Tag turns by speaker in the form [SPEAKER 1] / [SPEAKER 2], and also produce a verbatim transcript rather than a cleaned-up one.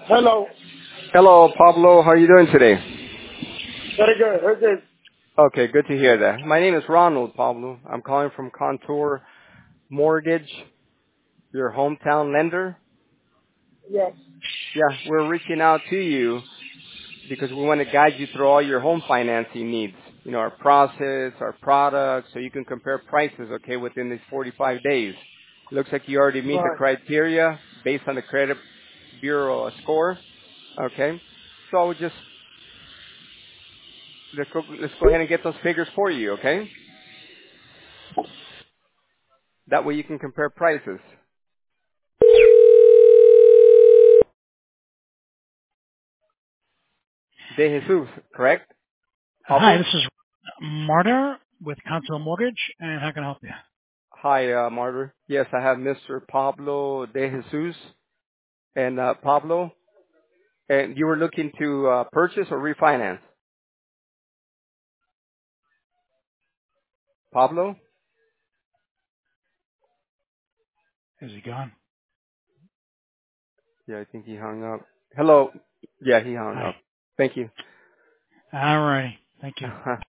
[SPEAKER 1] Hello.
[SPEAKER 2] Hello, Pablo. How are you doing today?
[SPEAKER 1] Very good. Who's this?
[SPEAKER 2] Okay, good to hear that. My name is Ronald, Pablo. I'm calling from Contour Mortgage, your hometown lender.
[SPEAKER 1] Yes.
[SPEAKER 2] Yeah, we're reaching out to you because we want to guide you through all your home financing needs. You know, our process, our products, so you can compare prices, okay, within these forty-five days. Looks like you already meet the
[SPEAKER 1] Right.
[SPEAKER 2] criteria based on the credit bureau score, okay? So I would just, let's go, let's go ahead and get those figures for you, okay? That way you can compare prices. De Jesus, correct?
[SPEAKER 3] Hi,
[SPEAKER 2] Pablo?
[SPEAKER 3] this is Marta with Consul Mortgage, and how can I help you?
[SPEAKER 2] Hi, uh, Martyr. Yes, I have Mister Pablo De Jesus and uh, Pablo. And you were looking to uh, purchase or refinance? Pablo?
[SPEAKER 3] Is he gone?
[SPEAKER 2] Yeah, I think he hung up. Hello? Yeah, he hung
[SPEAKER 3] Hi.
[SPEAKER 2] up. Thank you.
[SPEAKER 3] All righty. Thank you.